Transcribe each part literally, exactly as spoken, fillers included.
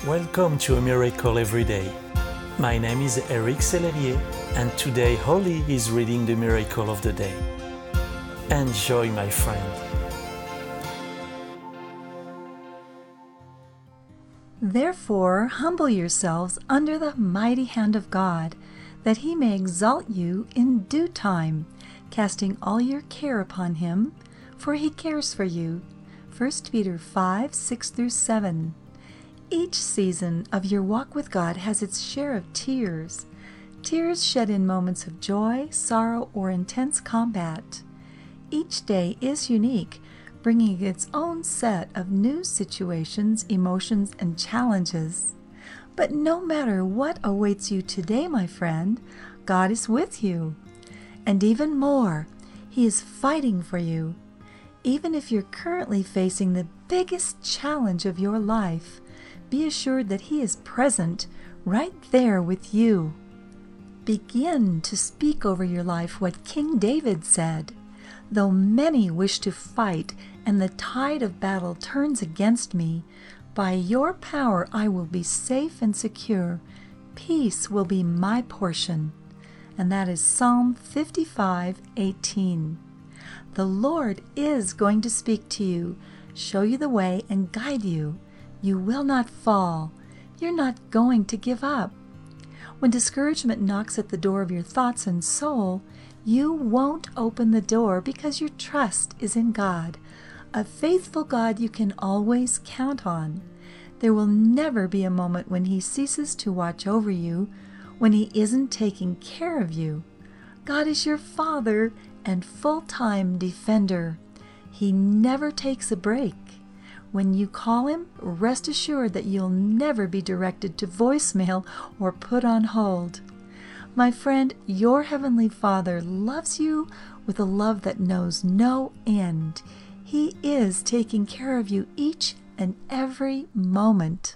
Welcome to A Miracle Every Day. My name is Eric Sellerier, and today Holly is reading the Miracle of the Day. Enjoy, my friend. Therefore, humble yourselves under the mighty hand of God, that he may exalt you in due time, casting all your care upon him, for he cares for you. First Peter five, six through seven. Each season of your walk with God has its share of tears. Tears shed in moments of joy, sorrow, or intense combat. Each day is unique, bringing its own set of new situations, emotions, and challenges. But no matter what awaits you today, my friend, God is with you. And even more, He is fighting for you. Even if you're currently facing the biggest challenge of your life, be assured that He is present right there with you. Begin to speak over your life what King David said. Though many wish to fight and the tide of battle turns against me, by your power I will be safe and secure. Peace will be my portion. And that is Psalm fifty-five, eighteen. The Lord is going to speak to you, show you the way, and guide you. You will not fall. You're not going to give up. When discouragement knocks at the door of your thoughts and soul, you won't open the door because your trust is in God, a faithful God you can always count on. There will never be a moment when He ceases to watch over you, when He isn't taking care of you. God is your Father and full-time defender. He never takes a break. When you call Him, rest assured that you'll never be directed to voicemail or put on hold. My friend, your Heavenly Father loves you with a love that knows no end. He is taking care of you each and every moment.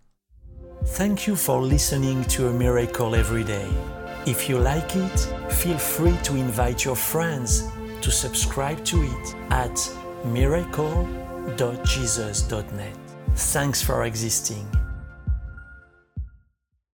Thank you for listening to A Miracle Every Day. If you like it, feel free to invite your friends to subscribe to it at miracle dot jesus dot net. Thanks for existing.